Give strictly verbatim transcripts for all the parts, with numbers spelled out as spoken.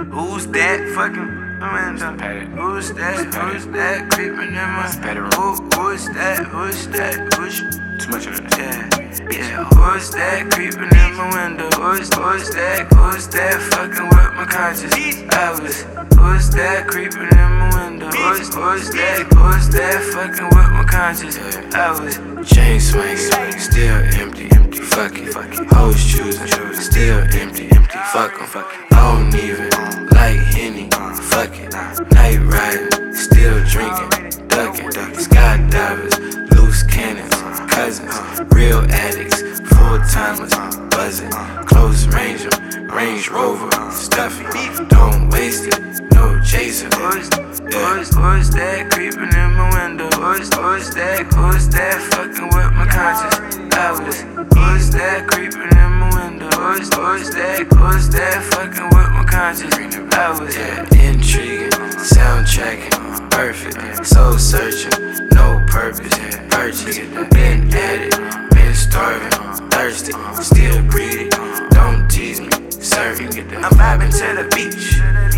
Who's that fucking window? Who's that? Who's that creeping in my? Who, who's that? Who's that? Who's too much of that? Yeah, yeah. Who's that creeping in my window? Who's, who's that? Who's that fucking with my conscience? I was. Who's that creeping in my window? Who's, who's that? Who's that fucking with my conscience? I was. Chain swinging, still empty, empty. Fuck it, fuck it. Hoes choosing, still empty, empty. Fuck 'em, fuck it. I don't even like Henny. Fuck it. Night riding, still drinking, ducking, ducking. Skydivers, loose cannons, cousins, real addicts, full timers, buzzing, close range 'em, Range Rover, stuffy. Don't waste it, no chaser. Who's, who's, who's that creeping in my window? Who's, who's that? Who's that fucking with my conscience? I was. Who's that creeping in my window? Who's, who's that? Who's that fucking with my conscience? I was. Yeah, intriguing, soundtracking, perfect, soul searching, no purpose, purchase, been at it, been starving, thirsty, still greedy, don't tease me, serving, I'm vibing to the beach,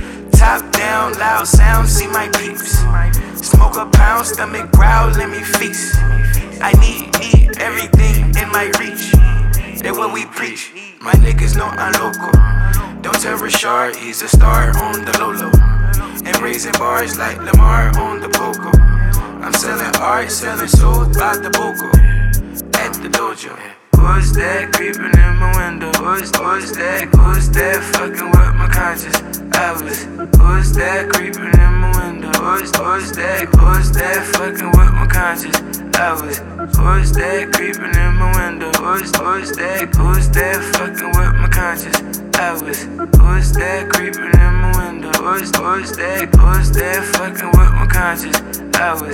top down, loud sound, see my peeps, smoke a pound, stomach growl, let me feast, I need, need everything in my reach, that's what we preach, my niggas know I'm local, don't tell Rashard, he's a star on the low-low. And raising bars like Lamar on the Poco. I'm selling art, selling soul by the Boko. At the dojo. Who's that creeping in my window? Who's, who's that? Who's that fucking with my conscience? I was. Who's that creeping in my window? Who's, who's that? Who's that fucking with my conscience? I was. Who's that creeping in my window? Who's, who's that? Who's that fucking with my conscience? I was. Who's that creeping in my window? Who's, who's that? Who's that fucking with my conscience? I was.